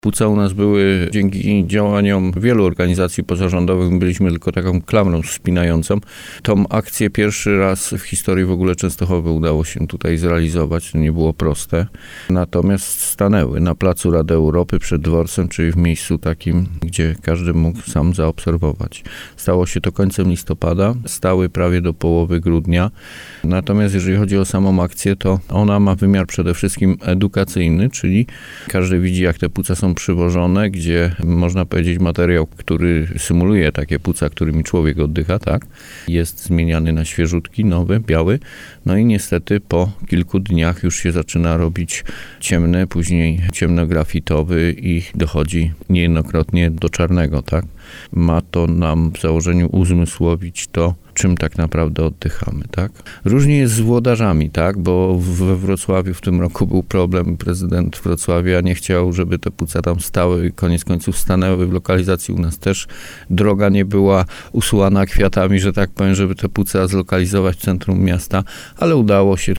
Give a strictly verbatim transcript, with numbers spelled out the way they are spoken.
Płuca u nas były dzięki działaniom wielu organizacji pozarządowych, byliśmy tylko taką klamrą spinającą. Tą akcję pierwszy raz w historii w ogóle Częstochowy udało się tutaj zrealizować, to nie było proste. Natomiast stanęły na placu Rady Europy przed dworcem, czyli w miejscu takim, gdzie każdy mógł sam zaobserwować. Stało się to końcem listopada, stały prawie do połowy grudnia. Natomiast jeżeli chodzi o samą akcję, to ona ma wymiar przede wszystkim edukacyjny, czyli każdy widzi, jak te płuca są przywożone, gdzie można powiedzieć materiał, który symuluje takie płuca, którymi człowiek oddycha, tak, jest zmieniany na świeżutki, nowy, biały. No i niestety po kilku dniach już się zaczyna robić ciemny, później ciemnografitowy i dochodzi niejednokrotnie do czarnego, tak. Ma to nam w założeniu uzmysłowić to, czym tak naprawdę oddychamy, tak? Różnie jest z włodarzami, tak? Bo we Wrocławiu w tym roku był problem. Prezydent Wrocławia nie chciał, żeby te płuca tam stały. Koniec końców stanęły. W lokalizacji u nas też droga nie była usłana kwiatami, że tak powiem, żeby te płuca zlokalizować w centrum miasta, ale udało się.